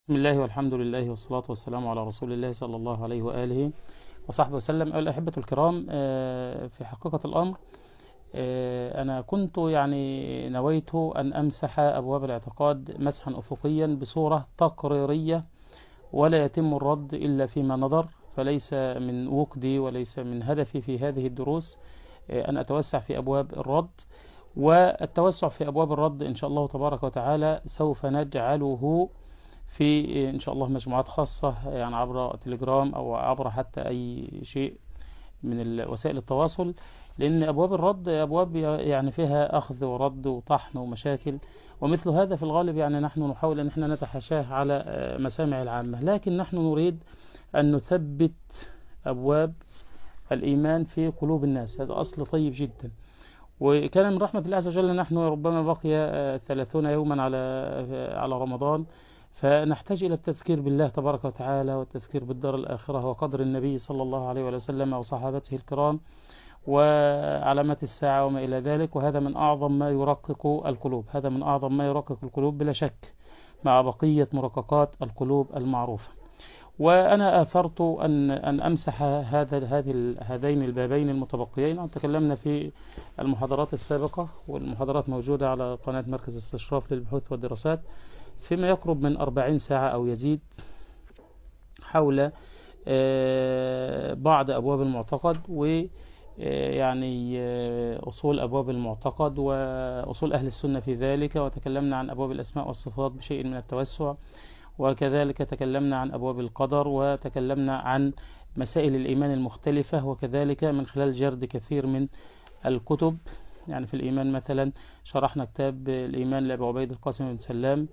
بسم الله والحمد لله والصلاة والسلام على رسول الله صلى الله عليه وآله وصحبه وسلم. أيها الأحبة الكرام، في حقيقة الأمر أنا كنت نويت أن أمسح أبواب الاعتقاد مسحا أفقيا بصورة تقريرية، ولا يتم الرد إلا فيما نظر، فليس من وقدي وليس من هدفي في هذه الدروس أن أتوسع في أبواب الرد. والتوسع في أبواب الرد إن شاء الله تبارك وتعالى سوف نجعله في إن شاء الله مجموعات خاصة، عبر تليجرام أو عبر حتى أي شيء من وسائل التواصل، لأن أبواب الرد أبواب فيها أخذ ورد وطحن ومشاكل، ومثل هذا في الغالب نحن نحاول أن احنا نتحاشاه على مسامع العامة، لكن نحن نريد أن نثبت أبواب الإيمان في قلوب الناس. هذا أصل طيب جدا، وكان من رحمة الله عز وجل نحن ربما بقي 30 يوما على رمضان، فنحتاج إلى التذكير بالله تبارك وتعالى والتذكير بالدار الآخرة وقدر النبي صلى الله عليه وسلم وصحابته الكرام وعلامات الساعة وما إلى ذلك. وهذا من أعظم ما يرقق القلوب، هذا من أعظم ما يرقق القلوب بلا شك، مع بقية مرققات القلوب المعروفة. وأنا آثرت أن أمسح هذين البابين المتبقيين. تكلمنا في المحاضرات السابقة، والمحاضرات موجودة على قناة مركز استشراف للبحوث والدراسات، فيما يقرب من 40 ساعة أو يزيد، حول بعض أبواب المعتقد، و أصول أبواب المعتقد وأصول أهل السنة في ذلك. وتكلمنا عن أبواب الأسماء والصفات بشيء من التوسع، وكذلك تكلمنا عن أبواب القدر، وتكلمنا عن مسائل الإيمان المختلفة، وكذلك من خلال جرد كثير من الكتب. في الإيمان مثلا شرحنا كتاب الإيمان لأبي عبيد القاسم بن سلام،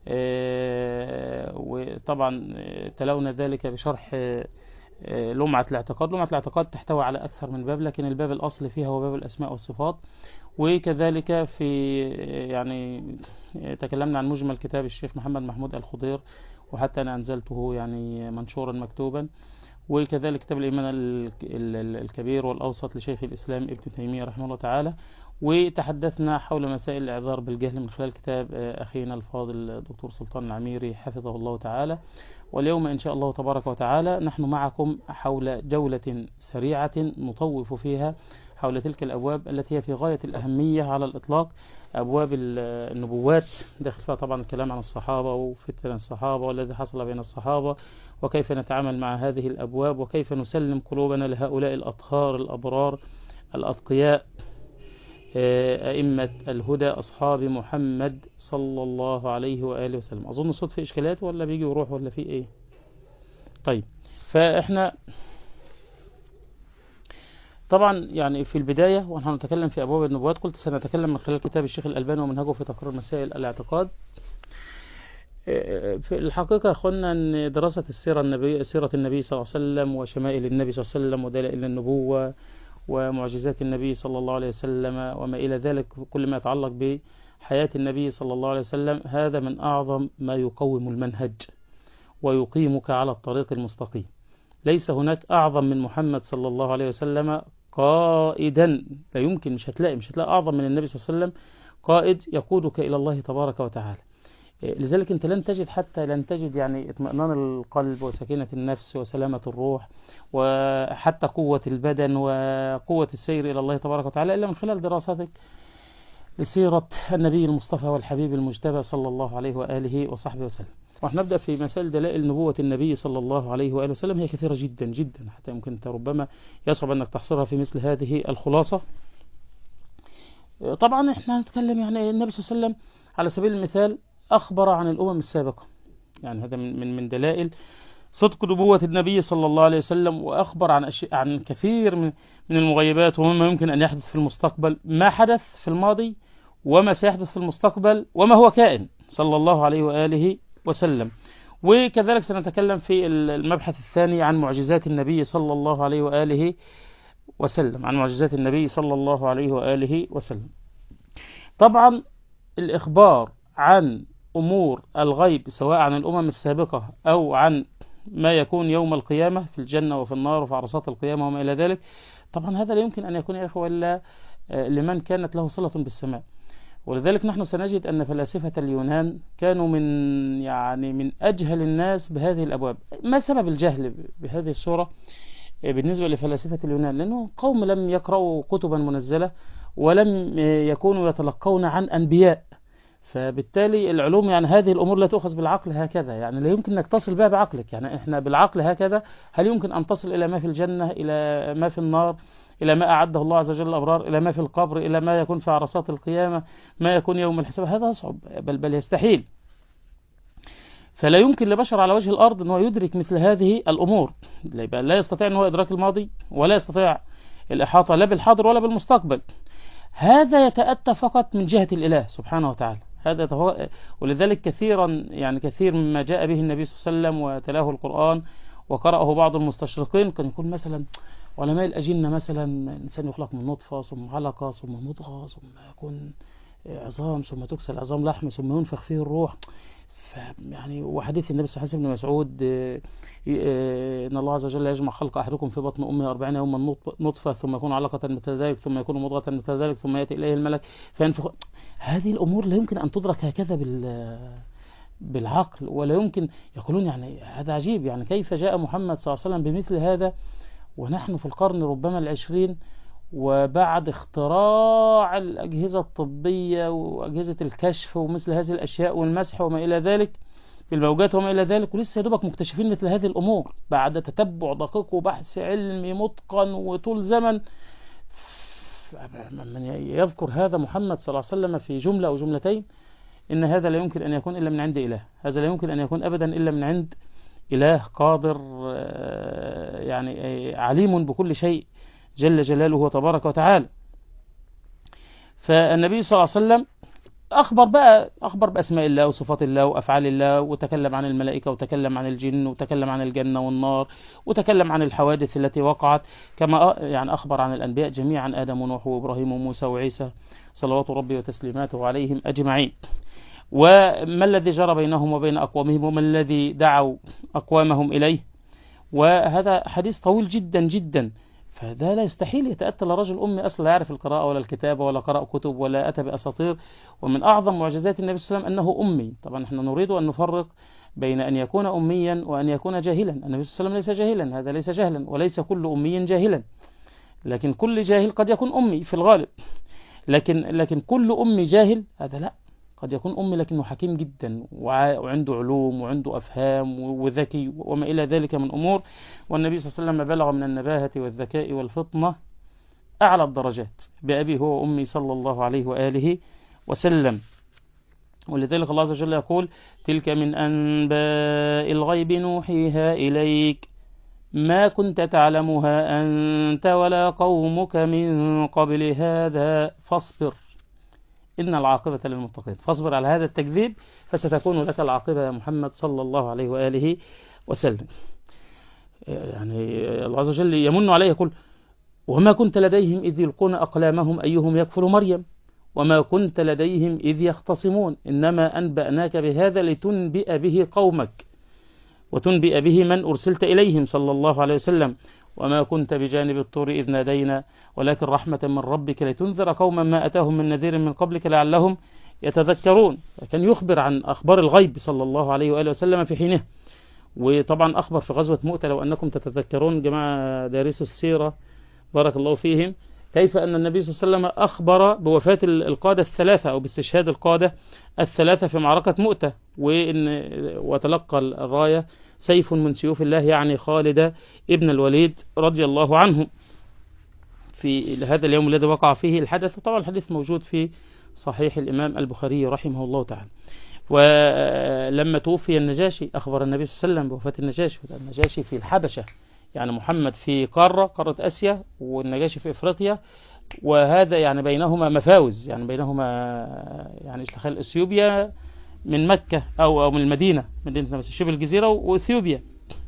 وطبعا تلونا ذلك بشرح لمعة الاعتقاد. لمعة الاعتقاد تحتوي على أكثر من باب، لكن الباب الأصل فيها هو باب الأسماء والصفات. وكذلك في تكلمنا عن مجمل كتاب الشيخ محمد محمود الخضير، وحتى أنا أنزلته منشورا مكتوبا. وكذلك كتاب الإيمان الكبير والأوسط لشيخ الإسلام ابن تيمية رحمه الله تعالى. وتحدثنا حول مسائل الإعذار بالجهل من خلال كتاب أخينا الفاضل الدكتور سلطان العميري حفظه الله تعالى. واليوم إن شاء الله تبارك وتعالى نحن معكم حول جولة سريعة نطوف فيها حول تلك الأبواب التي هي في غاية الأهمية على الإطلاق. أبواب النبوات، داخل فيها طبعا الكلام عن الصحابة وفتن الصحابة والذي حصل بين الصحابة، وكيف نتعامل مع هذه الأبواب، وكيف نسلم قلوبنا لهؤلاء الأطهار الأبرار الأتقياء، أئمة الهدى أصحاب محمد صلى الله عليه وآله وسلم. أظن الصوت في إشكالات ولا بيجي ويروح ولا في إيه؟ طيب، فإحنا طبعا في البداية ونحن نتكلم في أبواب النبوات قلت سنتكلم من خلال كتاب الشيخ الألباني ومنهجه في تقرير مسائل الاعتقاد. في الحقيقة يا أخوانا أن دراسة سيرة النبي صلى الله عليه وسلم وشمائل النبي صلى الله عليه وسلم ودلائل النبوة ومعجزات النبي صلى الله عليه وسلم وما إلى ذلك، كل ما يتعلق بحياة النبي صلى الله عليه وسلم، هذا من أعظم ما يقوم المنهج ويقيمك على الطريق المستقيم. ليس هناك أعظم من محمد صلى الله عليه وسلم قائدا، لا يمكن، مش هتلاقي أعظم من النبي صلى الله عليه وسلم قائد يقودك إلى الله تبارك وتعالى. لذلك أنت لن تجد اطمئنان القلب وسكينة النفس وسلامة الروح وحتى قوة البدن وقوة السير إلى الله تبارك وتعالى إلا من خلال دراستك لسيرة النبي المصطفى والحبيب المجتبى صلى الله عليه وآله وصحبه وسلم. ونحن نبدأ في مسائل دلائل نبوة النبي صلى الله عليه وآله وسلم، هي كثيرة جدا جدا، حتى يمكن أنت ربما يصعب أنك تحصرها في مثل هذه الخلاصة. طبعا احنا هنتكلم النبي صلى الله عليه وسلم على سبيل المثال أخبر عن الأمم السابقة، هذا من دلائل صدق نبوة النبي صلى الله عليه وسلم، وأخبر عن كثير من المغيبات ومما يمكن أن يحدث في المستقبل، ما حدث في الماضي وما سيحدث في المستقبل وما هو كائن صلى الله عليه وآله وسلم. وكذلك سنتكلم في المبحث الثاني عن معجزات النبي صلى الله عليه وآله وسلم، عن معجزات النبي صلى الله عليه وآله وسلم. طبعا الإخبار عن أمور الغيب سواء عن الأمم السابقة أو عن ما يكون يوم القيامة في الجنة وفي النار وفي عرصات القيامة وما إلى ذلك، طبعا هذا لا يمكن أن يكون يا إخوة إلا لمن كانت له صلة بالسماء. ولذلك نحن سنجد أن فلاسفة اليونان كانوا من أجهل الناس بهذه الأبواب. ما سبب الجهل بهذه الصورة بالنسبة لفلاسفة اليونان؟ لأنه قوم لم يقرأوا كتبا منزلة، ولم يكونوا يتلقون عن أنبياء، فبالتالي العلوم هذه الأمور لا تؤخذ بالعقل هكذا، لا يمكن أنك تصل بها بعقلك. إحنا بالعقل هكذا هل يمكن أن تصل إلى ما في الجنة، إلى ما في النار، إلى ما أعده الله عز وجل الأبرار، إلى ما في القبر، إلى ما يكون في عرصات القيامة، ما يكون يوم الحساب؟ هذا صعب، بل يستحيل. فلا يمكن لبشر على وجه الأرض أنه يدرك مثل هذه الأمور. لا يستطيع أنه إدراك الماضي، ولا يستطيع الإحاطة لا بالحاضر ولا بالمستقبل. هذا يتأتى فقط من جهة الإله سبحانه وتعالى. ولذلك كثير مما جاء به النبي صلى الله عليه وسلم وتلاه القرآن وقرأه بعض المستشرقين كان يكون مثلا علماء الأجنة، مثلا الإنسان يخلق من نطفة ثم علقة ثم مضغة ثم يكون عظام ثم تكسى العظام لحم ثم ينفخ فيه الروح. وحديث النبي صلى الله عليه وسلم ابن مسعود إن الله عز وجل يجمع خلق أحدكم في بطن أمه 40 يوما نطفة ثم يكون علقة مثل ذلك ثم يكون مضغة مثل ذلك ثم يأتي إليه الملك فينفخ. هذه الأمور لا يمكن أن تدرك هكذا بالعقل، ولا يمكن. يقولون هذا عجيب، كيف جاء محمد صلى الله عليه وسلم بمثل هذا ونحن في القرن ربما 20، وبعد اختراع الأجهزة الطبية وأجهزة الكشف ومثل هذه الأشياء والمسح وما إلى ذلك بالموجات وما إلى ذلك، ولسه يدوبك مكتشفين مثل هذه الأمور بعد تتبع دقيق وبحث علمي متقن وطول زمن. من يذكر هذا محمد صلى الله عليه وسلم في جملة أو جملتين، إن هذا لا يمكن أن يكون إلا من عند إله، هذا لا يمكن أن يكون أبدا إلا من عند إله قادر عليم بكل شيء جل جلاله وتبارك وتعالى. فالنبي صلى الله عليه وسلم أخبر بأسماء الله وصفات الله وأفعال الله، وتكلم عن الملائكة وتكلم عن الجن وتكلم عن الجنة والنار وتكلم عن الحوادث التي وقعت، كما أخبر عن الأنبياء جميعا، آدم ونوح وإبراهيم وموسى وعيسى صلوات ربي وتسليماته عليهم أجمعين، وما الذي جرى بينهم وبين أقوامهم وما الذي دعوا أقوامهم إليه. وهذا حديث طويل جدا جدا، فده لا يستحيل يتأتى لرجل أمي أصلا لا يعرف القراءة ولا الكتابة ولا قرأ كتب ولا أتى بأساطير. ومن أعظم معجزات النبي صلى الله عليه وسلم أنه أمي. طبعا نحن نريد أن نفرق بين أن يكون أميا وأن يكون جاهلا. النبي صلى الله عليه وسلم ليس جاهلا، هذا ليس جهلا، وليس كل أمي جاهلا، لكن كل جاهل قد يكون أمي في الغالب. لكن كل أمي جاهل هذا لا، قد يكون أمي لكنه حكيم جدا وعنده علوم وعنده أفهام وذكي وما إلى ذلك من أمور. والنبي صلى الله عليه وسلم بلغ من النباهة والذكاء والفطنة أعلى الدرجات بأبي هو وأمي صلى الله عليه وآله وسلم. ولذلك الله عز وجل يقول: تلك من أنباء الغيب نوحيها إليك ما كنت تعلمها أنت ولا قومك من قبل هذا فاصبر إن العاقبة للمتقين. فاصبر على هذا التكذيب فستكون لك العاقبة يا محمد صلى الله عليه وآله وسلم. الله عز وجل يمن عليه يقول: وما كنت لديهم إذ يلقون أقلامهم أيهم يكفر مريم وما كنت لديهم إذ يختصمون إنما أنبأناك بهذا لتنبئ به قومك وتنبئ به من أرسلت إليهم صلى الله عليه وسلم وما كنت بجانب الطور إذ نادينا ولكن رحمة من ربك لتنذر قوما ما أتاهم من نذير من قبلك لعلهم يتذكرون. كان يخبر عن أخبار الغيب صلى الله عليه وآله وسلم في حينه. وطبعا أخبر في غزوة مؤتة، لو أنكم تتذكرون جماعة دارس السيرة بارك الله فيهم، كيف أن النبي صلى الله عليه وسلم أخبر بوفاة القادة الثلاثة أو باستشهاد القادة الثلاثة في معركة مؤتة، وتلقى الراية سيف من سيوف الله يعني خالد ابن الوليد رضي الله عنه في هذا اليوم الذي وقع فيه الحدث. طبعا الحديث موجود في صحيح الإمام البخاري رحمه الله تعالى. ولما توفي النجاشي أخبر النبي صلى الله عليه وسلم بوفاة النجاشي في الحبشة، يعني محمد في قارة آسيا والنجاشي في إفريقيا، وهذا بينهما مفاوز، بينهما تخيل إثيوبيا من مكة أو من المدينة، مدينة شبه الجزيرة وإثيوبيا.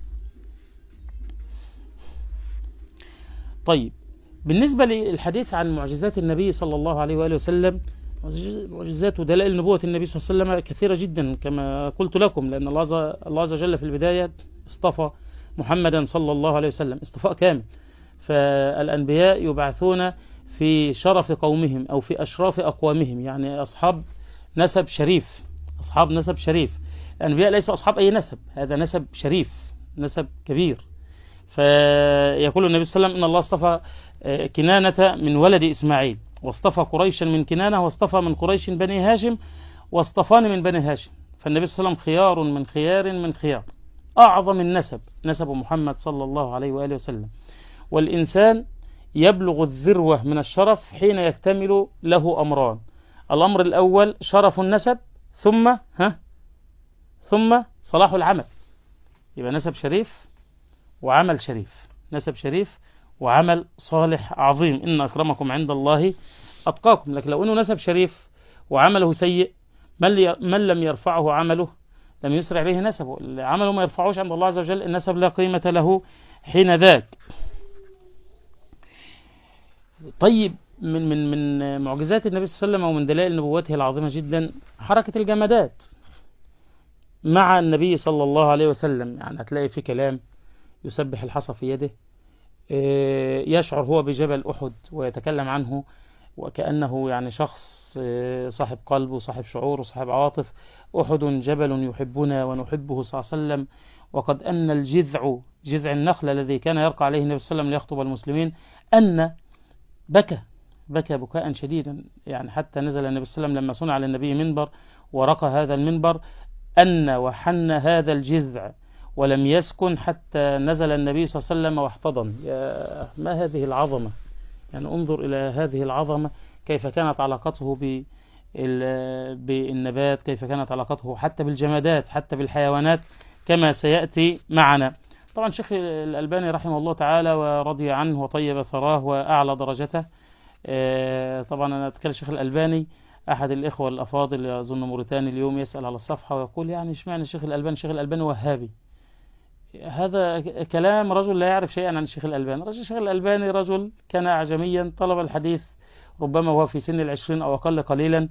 طيب، بالنسبة للحديث عن معجزات النبي صلى الله عليه وآله وسلم، معجزات ودلائل نبوة النبي صلى الله عليه وسلم كثيرة جدا كما قلت لكم، لأن الله عز وجل في البداية اصطفى محمدا صلى الله عليه وسلم اصطفاء كامل. فالأنبياء يبعثون في شرف قومهم أو في أشراف أقوامهم، يعني أصحاب نسب شريف، أصحاب نسب شريف. الأنبياء ليسوا أصحاب أي نسب، هذا نسب شريف، نسب كبير. فيقول النبي صلى الله عليه وسلم إن الله اصطفى كنانة من ولد إسماعيل، واصطفى قريشا من كنانة، واصطفى من قريش بني هاشم، واصطفاني من بني هاشم. فالنبي صلى الله عليه وسلم خيار من خيار من خيار، أعظم النسب نسب محمد صلى الله عليه وآله وسلم. والإنسان يبلغ الذروة من الشرف حين يكتمل له أمران: الأمر الأول شرف النسب، ثم صلاح العمل. يبقى نسب شريف وعمل شريف، نسب شريف وعمل صالح عظيم. إن أكرمكم عند الله أتقاكم. لكن لو أنه نسب شريف وعمله سيء، من لم يرفعه عمله لم يسرع به نسبه. عمله ما يرفعوش عند الله عز وجل، النسب لا قيمة له حين ذاك. طيب، من معجزات النبي صلى الله عليه وسلم ومن دلائل نبوته العظيمة جدا حركة الجمادات مع النبي صلى الله عليه وسلم. يعني هتلاقي في كلام يسبح الحصى في يده، يشعر هو بجبل أحد ويتكلم عنه وكأنه يعني شخص صاحب قلب وصاحب شعور وصاحب عواطف. أحد جبل يحبنا ونحبه صلى الله عليه وسلم، وقد أن الجذع، جذع النخل الذي كان يرقى عليه النبي صلى الله عليه وسلم ليخطب المسلمين، أن بكى بكاء شديدا. يعني حتى نزل النبي صلى الله عليه وسلم لما صنع للنبي منبر ورقى هذا المنبر، أن وحن هذا الجذع ولم يسكن حتى نزل النبي صلى الله عليه وسلم واحتضن. يا ما هذه العظمة! يعني انظر إلى هذه العظمة، كيف كانت علاقته بالنبات، كيف كانت علاقته حتى بالجمادات، حتى بالحيوانات، كما سيأتي معنا. طبعا شيخ الألباني رحمه الله تعالى ورضي عنه وطيب ثراه وأعلى درجته. طبعا أنا أتكلم الشيخ الألباني، أحد الإخوة الأفاضل أظن موريتاني اليوم يسأل على الصفحة ويقول يعني اشمعنى الشيخ الألباني وهابي؟ هذا كلام رجل لا يعرف شيئا عن الشيخ الألباني. الشيخ الألباني رجل كان أعجميا، طلب الحديث ربما وهو في سن 20 أو أقل قليلا،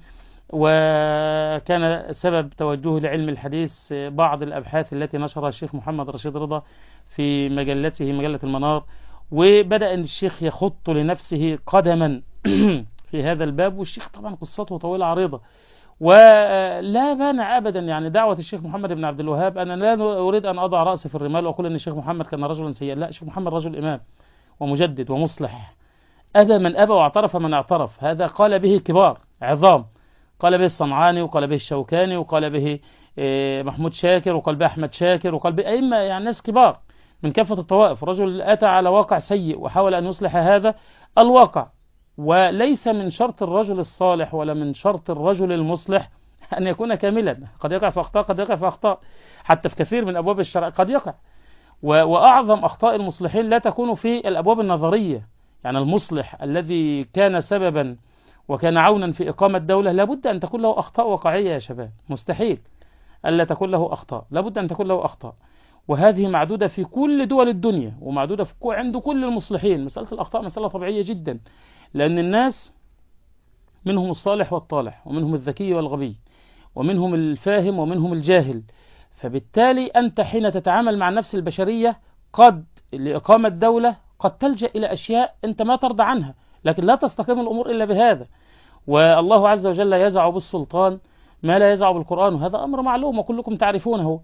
وكان سبب توجهه لعلم الحديث بعض الأبحاث التي نشرها الشيخ محمد رشيد رضا في مجلته مجلة المنار. وبدأ الشيخ يخط لنفسه قدما في هذا الباب، والشيخ طبعا قصته طويلة عريضة، ولا مانع أبدا يعني دعوة الشيخ محمد بن عبد الوهاب. أنا لا أريد أن أضع رأسي في الرمال وأقول أن الشيخ محمد كان رجلا سيئا، لا، الشيخ محمد رجل إمام ومجدد ومصلح، أبى من أبى واعترف من اعترف. هذا قال به كبار عظام، قال به الصنعاني، وقال به الشوكاني، وقال به محمود شاكر، وقال به أحمد شاكر، وقال به أئمة يعني ناس كبار من كافة الطوائف. رجل أتى على واقع سيء وحاول أن يصلح هذا الواقع. وليس من شرط الرجل الصالح ولا من شرط الرجل المصلح أن يكون كاملا، قد يقع في أخطاء، قد يقع في أخطاء، حتى في كثير من أبواب الشرع قد يقع. وأعظم أخطاء المصلحين لا تكون في الأبواب النظرية. يعني المصلح الذي كان سببا وكان عونا في إقامة دولة لابد أن تكون له أخطاء واقعية يا شباب، مستحيل ألا تكون له أخطاء، لابد أن تكون له أخطاء، وهذه معدودة في كل دول الدنيا ومعدودة عند كل المصلحين. مسألة الأخطاء مسألة طبيعية جدا، لأن الناس منهم الصالح والطالح، ومنهم الذكي والغبي، ومنهم الفاهم ومنهم الجاهل. فبالتالي أنت حين تتعامل مع النفس البشرية قد لإقامة دولة قد تلجأ إلى أشياء أنت ما ترضى عنها، لكن لا تستقيم الأمور إلا بهذا. والله عز وجل يزع بالسلطان ما لا يزع بالقرآن، وهذا أمر معلوم وكلكم تعرفونه.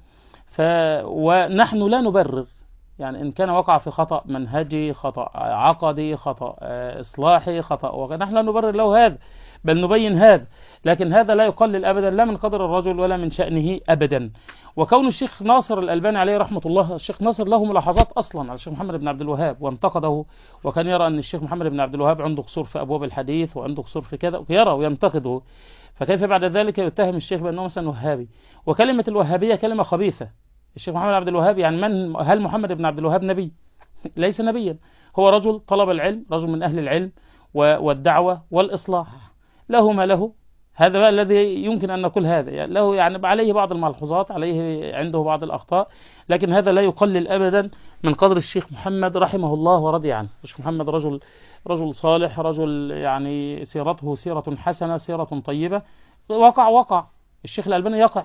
ونحن لا نبرر، يعني إن كان وقع في خطأ منهجي، خطأ عقدي، خطأ إصلاحي، خطأ، ونحن لا نبرر له هذا، بل نبين هذا. لكن هذا لا يقلل أبدا لا من قدر الرجل ولا من شأنه أبدا. وكون الشيخ ناصر الألباني عليه رحمة الله، الشيخ ناصر له ملاحظات أصلا على الشيخ محمد بن عبد الوهاب وانتقده، وكان يرى أن الشيخ محمد بن عبد الوهاب عنده قصور في أبواب الحديث وعنده قصور في كذا، ويرى وينتقده. فكيف بعد ذلك يتهم الشيخ بأنه مثلا وهابي؟ وكلمة الوهابية كلمة خبيثة. الشيخ محمد بن عبد الوهاب يعني هل محمد بن عبد الوهاب نبي؟ ليس نبيا، هو رجل طلب العلم، رجل من أهل العلم والدعوة والإصلاح، له ما له. هذا بقى الذي يمكن أن نقول هذا، يعني له يعني عليه بعض الملحوظات، عليه عنده بعض الأخطاء، لكن هذا لا يقلل أبدا من قدر الشيخ محمد رحمه الله ورضي عنه. الشيخ محمد رجل صالح، رجل يعني سيرته سيرة حسنة، سيرة طيبة. وقع الشيخ الألباني يقع،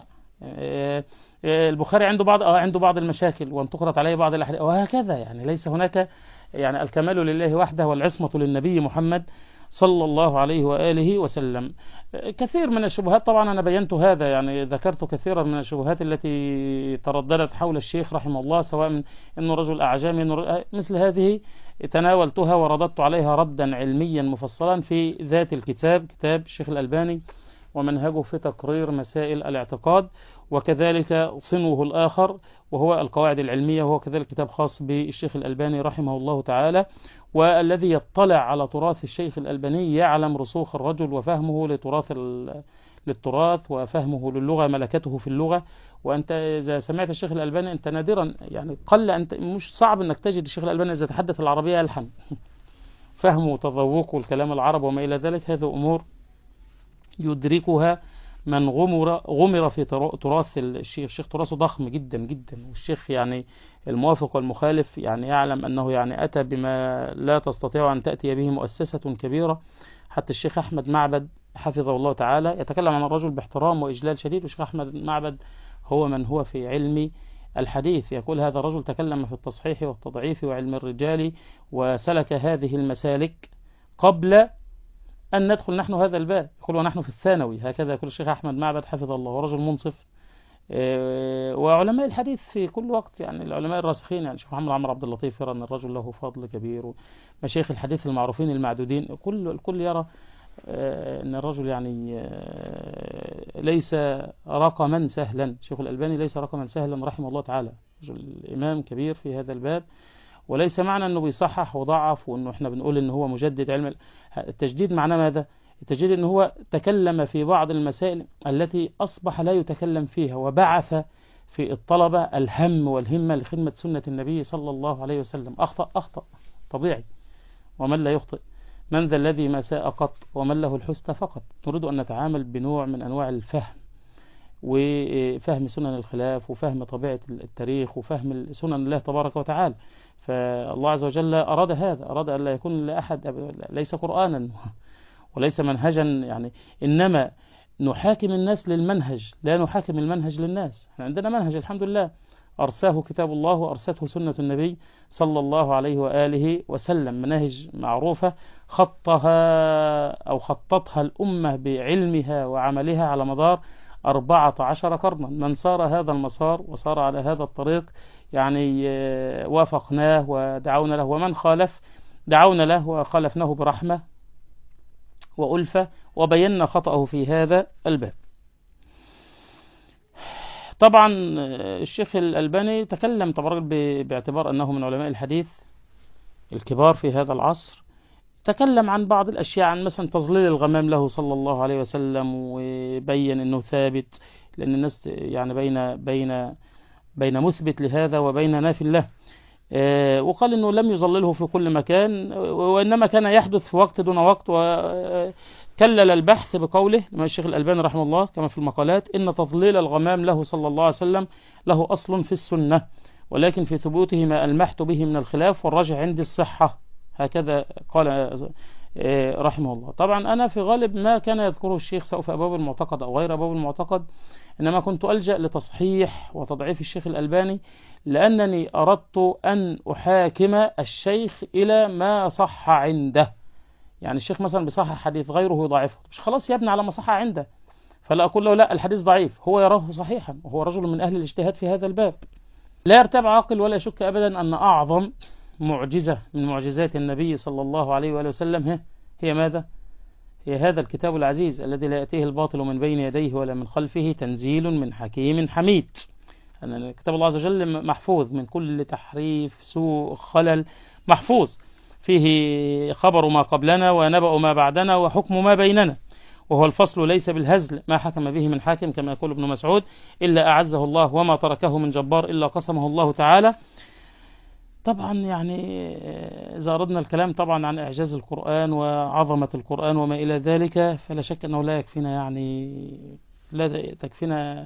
البخاري عنده بعض المشاكل وانتقدت عليه بعض الأحاديث، وهكذا. يعني ليس هناك يعني الكمال لله وحده والعصمة للنبي محمد صلى الله عليه وآله وسلم. كثير من الشبهات طبعا أنا بينت هذا، يعني ذكرت كثيرا من الشبهات التي ترددت حول الشيخ رحمه الله، سواء من أنه رجل أعجمي مثل هذه تناولتها ورددت عليها ردا علميا مفصلا في ذات الكتاب، كتاب الشيخ الألباني ومنهجه في تقرير مسائل الاعتقاد، وكذلك صنوه الآخر وهو القواعد العلمية، وهو كذلك كتاب خاص بالشيخ الألباني رحمه الله تعالى. والذي يطلع على تراث الشيخ الألباني يعلم رسوخ الرجل وفهمه للتراث وفهمه للغة، ملكته في اللغة. وأنت إذا سمعت الشيخ الألباني أنت نادرا، يعني قل أنت مش صعب أنك تجد الشيخ الألباني إذا تحدث العربية يلحن فهمه وتذوقه الكلام العرب وما إلى ذلك. هذه أمور يدركها من غمر في تراث الشيخ. الشيخ تراثه ضخم جدا جدا، والشيخ يعني الموافق والمخالف يعني يعلم أنه يعني أتى بما لا تستطيع أن تأتي به مؤسسة كبيرة. حتى الشيخ أحمد معبد حفظه الله تعالى يتكلم عن الرجل باحترام وإجلال شديد، والشيخ أحمد معبد هو من هو في علم الحديث، يقول هذا الرجل تكلم في التصحيح والتضعيف وعلم الرجال وسلك هذه المسالك قبل أن ندخل نحن هذا الباب، يقول ونحن في الثانوي، هكذا يقول الشيخ أحمد معبد حفظه الله، ورجل منصف. وعلماء الحديث في كل وقت، يعني العلماء الراسخين، يعني الشيخ محمد عمرو عبد اللطيف يرى أن الرجل له فضل كبير، ومشايخ الحديث المعروفين المعدودين الكل يرى أن الرجل يعني ليس رقما سهلا. الشيخ الألباني ليس رقما سهلا رحمه الله تعالى، رجل إمام كبير في هذا الباب. وليس معنى أنه بيصحح وضعف وأنه إحنا بنقول أنه هو مجدد علم التجديد. معناه ماذا؟ التجديد أنه هو تكلم في بعض المسائل التي أصبح لا يتكلم فيها، وبعث في الطلبة الهم والهمة لخدمة سنة النبي صلى الله عليه وسلم. أخطأ طبيعي، ومن لا يخطئ؟ من ذا الذي ما ساء قط ومن له الحسنى فقط. نريد أن نتعامل بنوع من أنواع الفهم، وفهم سنن الخلاف، وفهم طبيعة التاريخ، وفهم سنن الله تبارك وتعالى. فالله عز وجل أراد هذا، أراد أن لا يكون لأحد، ليس قرآنا وليس منهجا، يعني إنما نحاكم الناس للمنهج، لا نحاكم المنهج للناس. احنا عندنا منهج الحمد لله أرساه كتاب الله وأرسته سنة النبي صلى الله عليه وآله وسلم، مناهج معروفة خطتها الأمة بعلمها وعملها على مدار 14 قرنا. من سار هذا المسار وصار على هذا الطريق يعني وافقناه ودعونا له، ومن خالف دعونا له وخالفناه برحمة وألفة، وبينا خطأه في هذا الباب. طبعا الشيخ الألباني تكلم طبعا باعتبار أنه من علماء الحديث الكبار في هذا العصر، تكلم عن بعض الأشياء، عن مثلا تظليل الغمام له صلى الله عليه وسلم، وبين أنه ثابت، لأن الناس يعني بين مثبت لهذا وبين نافي له. وقال أنه لم يظلله في كل مكان، وإنما كان يحدث في وقت دون وقت. وكلل البحث بقوله من الشيخ الألباني رحمه الله كما في المقالات: إن تظليل الغمام له صلى الله عليه وسلم له أصل في السنة، ولكن في ثبوته ما ألمحت به من الخلاف والرجع عندي الصحة. هكذا قال رحمه الله. طبعا أنا في غالب ما كان يذكره الشيخ سواء في أبواب المعتقد أو غير أبواب المعتقد، إنما كنت ألجأ لتصحيح وتضعيف الشيخ الألباني، لأنني أردت أن أحاكم الشيخ إلى ما صح عنده. يعني الشيخ مثلا بيصحح حديث غيره يضعفه، مش خلاص يبني على ما صح عنده، فلا أقول له لا الحديث ضعيف، هو يراه صحيحا وهو رجل من أهل الاجتهاد في هذا الباب. لا يرتاب عاقل ولا يشك أبدا أن أعظم معجزة من معجزات النبي صلى الله عليه وآله وسلم هي ماذا؟ هي هذا الكتاب العزيز الذي لا يأتيه الباطل من بين يديه ولا من خلفه، تنزيل من حكيم حميد. أن كتاب الله عز وجل محفوظ من كل تحريف، سوء، خلل، محفوظ فيه خبر ما قبلنا ونبأ ما بعدنا وحكم ما بيننا، وهو الفصل ليس بالهزل ما حكم به من حاكم، كما يقول ابن مسعود: إلا أعزه الله وما تركه من جبار إلا قسمه الله تعالى. طبعا يعني إذا أردنا الكلام طبعا عن إعجاز القرآن وعظمة القرآن وما إلى ذلك، فلا شك أنه لا يكفينا، يعني لا تكفينا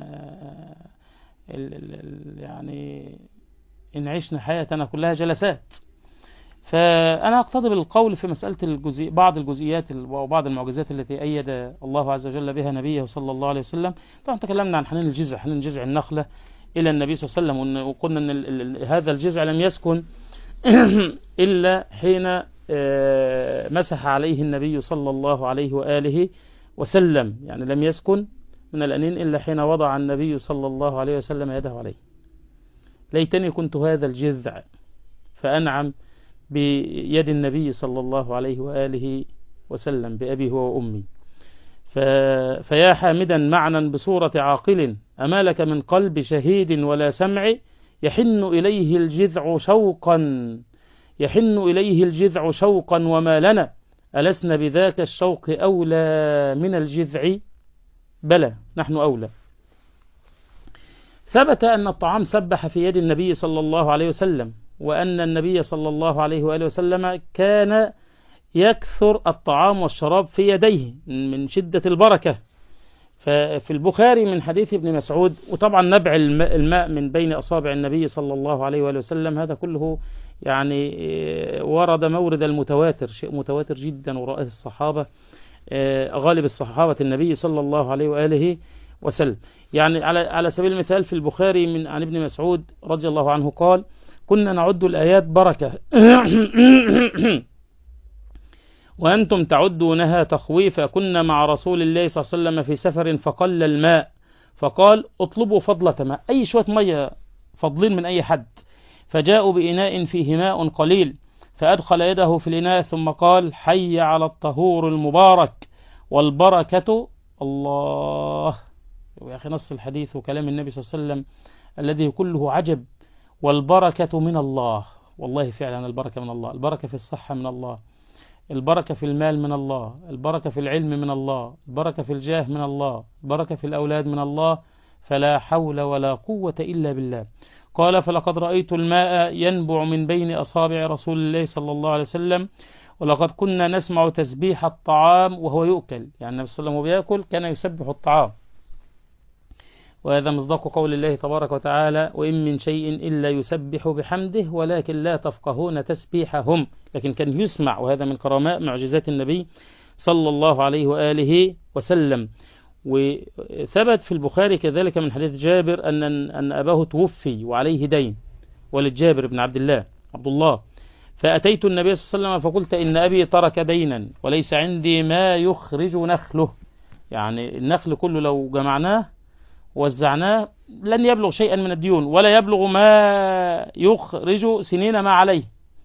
يعني إن عشنا حياتنا كلها جلسات. فأنا أقتضي بالقول في مسألة بعض الجزئيات وبعض المعجزات التي أيد الله عز وجل بها نبيه صلى الله عليه وسلم. طبعا تكلمنا عن حنين جذع النخلة إلى النبي صلى الله عليه وسلم، وقلنا أن هذا الجذع لم يسكن إلا حين مسح عليه النبي صلى الله عليه وآله وسلم، يعني لم يسكن من الأنين إلا حين وضع النبي صلى الله عليه وسلم يده عليه. ليتني كنت هذا الجذع فأنعم بيد النبي صلى الله عليه وآله وسلم بأبي هو وأمي. فيا حامدا معنى بصورة عاقل، أما لك من قلب شهيد ولا سمع، يحن إليه الجذع شوقا، يحن إليه الجذع شوقا وما لنا، ألسنا بذاك الشوق أولى من الجذع؟ بلى نحن أولى. ثبت أن الطعام سبح في يد النبي صلى الله عليه وسلم، وأن النبي صلى الله عليه وآله وسلم كان يكثر الطعام والشراب في يديه من شدة البركة. ففي البخاري من حديث ابن مسعود، وطبعا نبع الماء من بين أصابع النبي صلى الله عليه وآله وسلم، هذا كله يعني ورد مورد المتواتر، شيء متواتر جدا، ورأى الصحابة غالب الصحابة النبي صلى الله عليه وآله وسلم. يعني على سبيل المثال في البخاري عن ابن مسعود رضي الله عنه قال: كنا نعد الآيات بركة وأنتم تعدونها تخويفا، كنا مع رسول الله صلى الله عليه وسلم في سفر فقل الماء، فقال: اطلبوا فضلة ماء، أي شوية مية فضلين من أي حد، فجاءوا بإناء فيه ماء قليل، فأدخل يده في الإناء ثم قال: حي على الطهور المبارك والبركة. الله يا أخي، نص الحديث وكلام النبي صلى الله عليه وسلم الذي كله عجب. والبركة من الله، والله فعلا البركة من الله، البركة في الصحة من الله، البركة في المال من الله، البركة في العلم من الله، البركة في الجاه من الله، البركة في الأولاد من الله، فلا حول ولا قوة إلا بالله. قال: فلقد رأيت الماء ينبع من بين أصابع رسول الله صلى الله عليه وسلم، ولقد كنا نسمع تسبيح الطعام وهو يؤكل، يعني النبي صلى الله عليه وسلم وبيأكل كان يسبح الطعام، وهذا مصداق قول الله تبارك وتعالى: وإن من شيء إلا يسبح بحمده ولكن لا تفقهون تسبيحهم، لكن كان يسمع، وهذا من كرامات معجزات النبي صلى الله عليه وآله وسلم. وثبت في البخاري كذلك من حديث جابر أن أباه توفي وعليه دين، ولد جابر بن عبد الله، فأتيت النبي صلى الله عليه وسلم فقلت: إن أبي ترك دينا وليس عندي ما يخرج نخله، يعني النخل كله لو جمعناه وزعناه لن يبلغ شيئا من الديون، ولا يبلغ ما يخرج سنين ما عليه،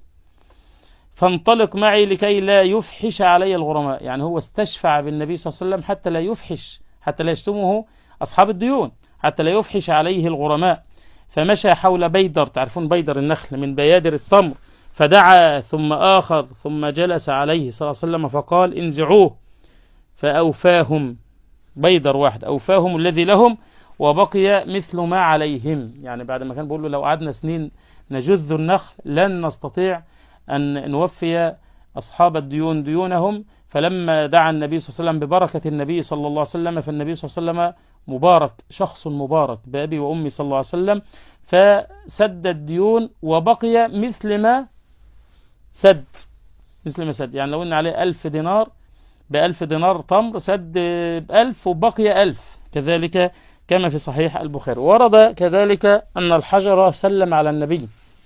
فانطلق معي لكي لا يفحش علي الغرماء. يعني هو استشفع بالنبي صلى الله عليه وسلم حتى لا يفحش، حتى لا يشتمه أصحاب الديون، حتى لا يفحش عليه الغرماء. فمشى حول بيدر، تعرفون بيدر النخل من بيادر التمر، فدعا ثم آخر، ثم جلس عليه صلى الله عليه وسلم فقال: انزعوه، فأوفاهم بيدر واحد، أوفاهم الذي لهم وبقي مثل ما عليهم. يعني بعد ما كان بيقول له لو قعدنا سنين نجذ النخل لن نستطيع أن نوفي أصحاب الديون ديونهم، فلما دعا النبي صلى الله عليه وسلم ببركة النبي صلى الله عليه وسلم، فالنبي صلى الله عليه وسلم مبارك، شخص مبارك بأبي وأمي صلى الله عليه وسلم، فسد الديون وبقي مثل ما سد، يعني لو إن عليه 1000 دينار، ب1000 دينار تمر سد ب1000 وبقي 1000، كذلك كما في صحيح البخاري. ورد كذلك أن الحجر سلم على النبي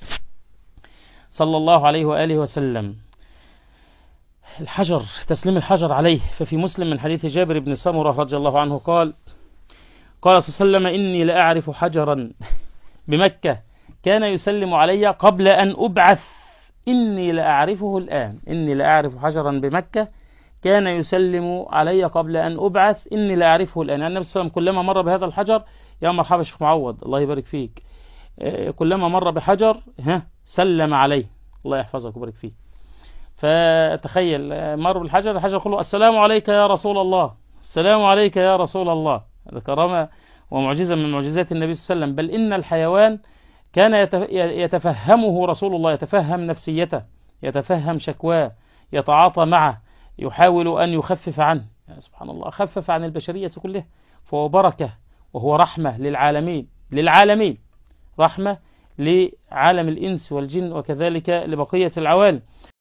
صلى الله عليه وآله وسلم، الحجر، تسليم الحجر عليه. ففي مسلم من حديث جابر بن سمرة رضي الله عنه قال صلى الله عليه وسلم: إني لأعرف حجرا بمكة كان يسلم علي قبل أن أبعث، إني لأعرفه الآن، إني لأعرف حجرا بمكة كان يسلم علي قبل أن أبعث، إني لأعرفه الآن. يعني النبي صلى الله عليه وسلم كلما مر بهذا الحجر: يا مرحبا شيخ معوض الله يبارك فيك، كلما مر بحجر سلم عليه، الله يحفظك ويبارك فيك. فتخيل مر بالحجر، الحجر كله: السلام عليك يا رسول الله، السلام عليك يا رسول الله. هذا كرامة ومعجزة من معجزات النبي صلى الله عليه وسلم. بل إن الحيوان كان يتفهمه رسول الله، يتفهم نفسيته، يتفهم شكواه، يتعاطى معه، يحاول أن يخفف عنه. سبحان الله، خفف عن البشرية كلها، فهو بركة وهو رحمة للعالمين، رحمة لعالم الإنس والجن وكذلك لبقية العوالم.